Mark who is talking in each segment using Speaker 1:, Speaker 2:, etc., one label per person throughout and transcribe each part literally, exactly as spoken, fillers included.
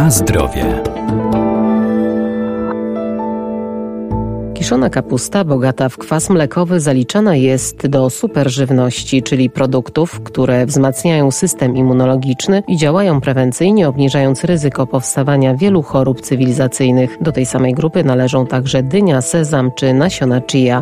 Speaker 1: Na zdrowie.
Speaker 2: Kiszona kapusta bogata w kwas mlekowy zaliczana jest do superżywności, czyli produktów, które wzmacniają system immunologiczny i działają prewencyjnie, obniżając ryzyko powstawania wielu chorób cywilizacyjnych. Do tej samej grupy należą także dynia, sezam czy nasiona chia.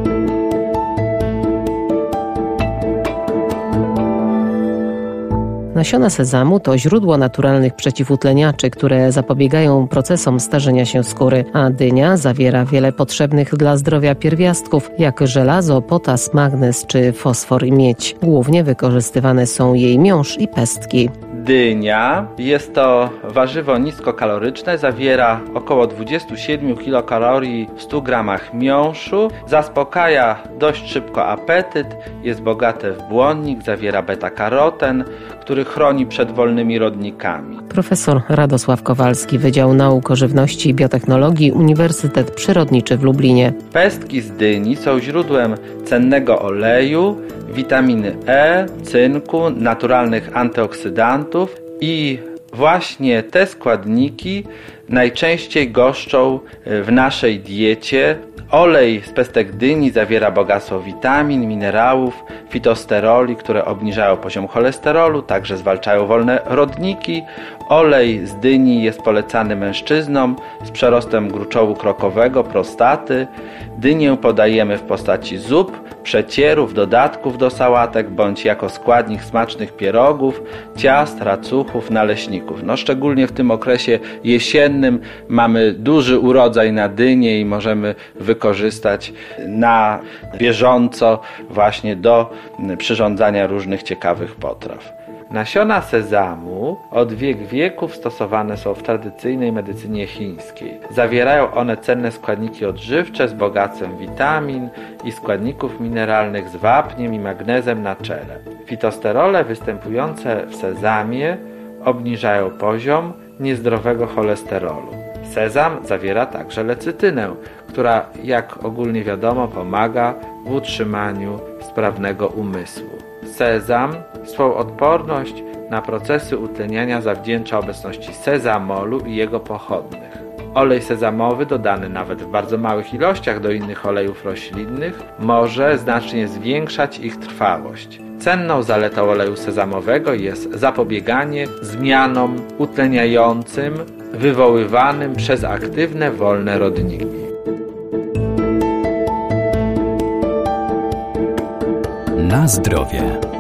Speaker 2: Nasiona sezamu to źródło naturalnych przeciwutleniaczy, które zapobiegają procesom starzenia się skóry, a dynia zawiera wiele potrzebnych dla zdrowia pierwiastków, jak żelazo, potas, magnez czy fosfor i miedź. Głównie wykorzystywane są jej miąższ i pestki.
Speaker 3: Dynia jest to warzywo niskokaloryczne, zawiera około dwadzieścia siedem kilokalorii w stu gramach miąższu, zaspokaja dość szybko apetyt, jest bogate w błonnik, zawiera beta-karoten, który chroni przed wolnymi rodnikami.
Speaker 2: Profesor Radosław Kowalski, Wydział Nauk o Żywności i Biotechnologii, Uniwersytet Przyrodniczy w Lublinie.
Speaker 3: Pestki z dyni są źródłem cennego oleju, witaminy E, cynku, naturalnych antyoksydantów i właśnie te składniki najczęściej goszczą w naszej diecie. Olej z pestek dyni zawiera bogactwo witamin, minerałów, fitosteroli, które obniżają poziom cholesterolu, także zwalczają wolne rodniki. Olej z dyni jest polecany mężczyznom z przerostem gruczołu krokowego, prostaty. Dynię podajemy w postaci zup, przecierów, dodatków do sałatek, bądź jako składnik smacznych pierogów, ciast, racuchów, naleśników. No, szczególnie w tym okresie jesiennym mamy duży urodzaj na dynię i możemy wykorzystać na bieżąco właśnie do przyrządzania różnych ciekawych potraw. Nasiona sezamu od wiek wieków stosowane są w tradycyjnej medycynie chińskiej. Zawierają one cenne składniki odżywcze z bogactwem witamin i składników mineralnych z wapniem i magnezem na czele. Fitosterole występujące w sezamie obniżają poziom niezdrowego cholesterolu. Sezam zawiera także lecytynę, która, jak ogólnie wiadomo, pomaga w utrzymaniu sprawnego umysłu. Sezam swą odporność na procesy utleniania zawdzięcza obecności sezamolu i jego pochodnych. Olej sezamowy, dodany nawet w bardzo małych ilościach do innych olejów roślinnych, może znacznie zwiększać ich trwałość. Cenną zaletą oleju sezamowego jest zapobieganie zmianom utleniającym wywoływanym przez aktywne wolne rodniki.
Speaker 1: Na zdrowie.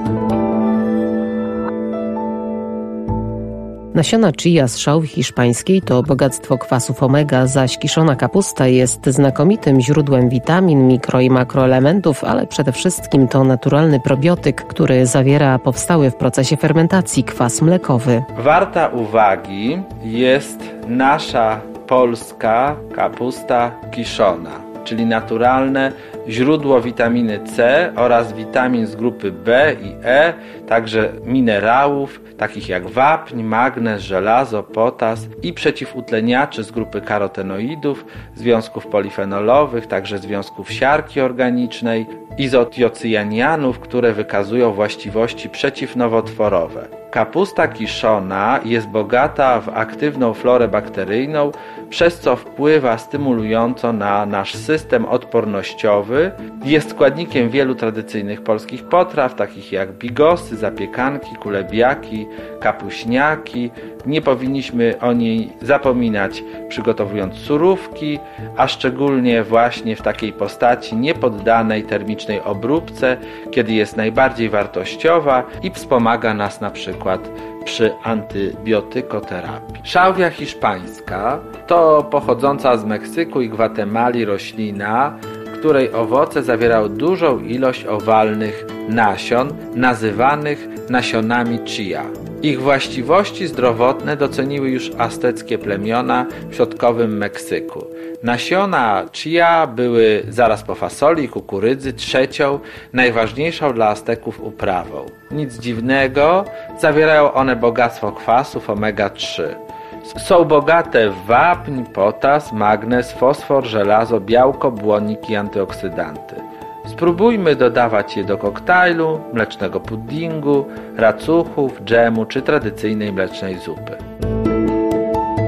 Speaker 2: Nasiona chia z szałwi hiszpańskiej to bogactwo kwasów omega, zaś kiszona kapusta jest znakomitym źródłem witamin, mikro i makroelementów, ale przede wszystkim to naturalny probiotyk, który zawiera powstały w procesie fermentacji kwas mlekowy.
Speaker 3: Warta uwagi jest nasza polska kapusta kiszona, czyli naturalne źródło witaminy C oraz witamin z grupy B i E, także minerałów takich jak wapń, magnez, żelazo, potas i przeciwutleniaczy z grupy karotenoidów, związków polifenolowych, także związków siarki organicznej, izotiocjanianów, które wykazują właściwości przeciwnowotworowe. Kapusta kiszona jest bogata w aktywną florę bakteryjną, przez co wpływa stymulująco na nasz system odpornościowy. Jest składnikiem wielu tradycyjnych polskich potraw, takich jak bigosy, zapiekanki, kulebiaki, kapuśniaki. Nie powinniśmy o niej zapominać, przygotowując surówki, a szczególnie właśnie w takiej postaci niepoddanej termicznej obróbce, kiedy jest najbardziej wartościowa i wspomaga nas na przykład przy antybiotykoterapii. Szałwia hiszpańska to pochodząca z Meksyku i Gwatemali roślina, której owoce zawierały dużą ilość owalnych nasion, nazywanych nasionami chia. Ich właściwości zdrowotne doceniły już azteckie plemiona w środkowym Meksyku. Nasiona chia były zaraz po fasoli i kukurydzy trzecią, najważniejszą dla Azteków uprawą. Nic dziwnego, zawierają one bogactwo kwasów omega trzy. Są bogate w wapń, potas, magnez, fosfor, żelazo, białko, błonnik i antyoksydanty. Spróbujmy dodawać je do koktajlu, mlecznego puddingu, racuchów, dżemu czy tradycyjnej mlecznej zupy.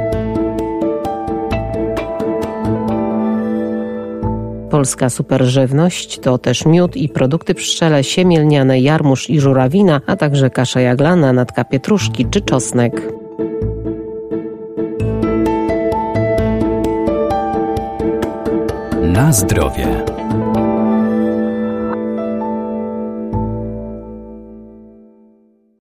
Speaker 2: Polska superżywność to też miód i produkty pszczele siemielniane, jarmuż i żurawina, a także kasza jaglana, natka pietruszki czy czosnek.
Speaker 1: Na zdrowie.